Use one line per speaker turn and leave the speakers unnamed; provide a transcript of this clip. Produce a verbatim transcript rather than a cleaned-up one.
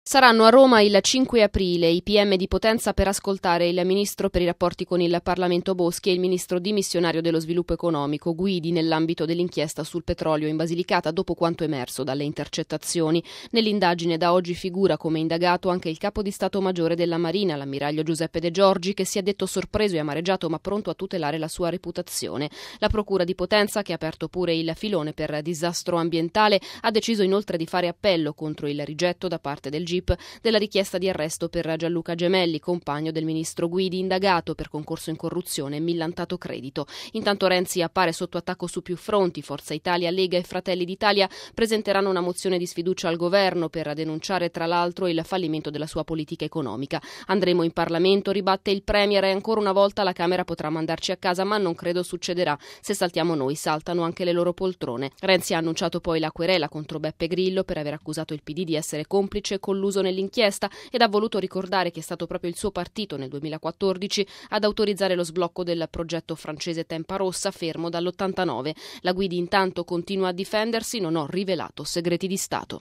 Saranno a Roma il cinque aprile i P M di Potenza per ascoltare il ministro per i rapporti con il Parlamento Boschi e il ministro dimissionario dello sviluppo economico Guidi nell'ambito dell'inchiesta sul petrolio in Basilicata dopo quanto emerso dalle intercettazioni. Nell'indagine da oggi figura come indagato anche il capo di Stato Maggiore della Marina, l'ammiraglio Giuseppe De Giorgi, che si è detto sorpreso e amareggiato ma pronto a tutelare la sua reputazione. La Procura di Potenza, che ha aperto pure il filone per disastro ambientale, ha deciso inoltre di fare appello contro il rigetto da parte del G I P della richiesta di arresto per Gianluca Gemelli, compagno del ministro Guidi, indagato per concorso in corruzione e millantato credito. Intanto Renzi appare sotto attacco su più fronti. Forza Italia, Lega e Fratelli d'Italia presenteranno una mozione di sfiducia al governo per denunciare tra l'altro il fallimento della sua politica economica. Andremo in Parlamento, ribatte il Premier, e ancora una volta la Camera potrà mandarci a casa, ma non credo succederà. Se saltiamo noi, saltano anche le loro poltrone. Renzi ha annunciato poi la querela contro Beppe Grillo per aver accusato il P D di essere complice e colluso nell'inchiesta ed ha voluto ricordare che è stato proprio il suo partito nel duemilaquattordici ad autorizzare lo sblocco del progetto francese Tempa Rossa, fermo dall'ottantanove. La Guidi intanto continua a difendersi: non ho rivelato segreti di Stato.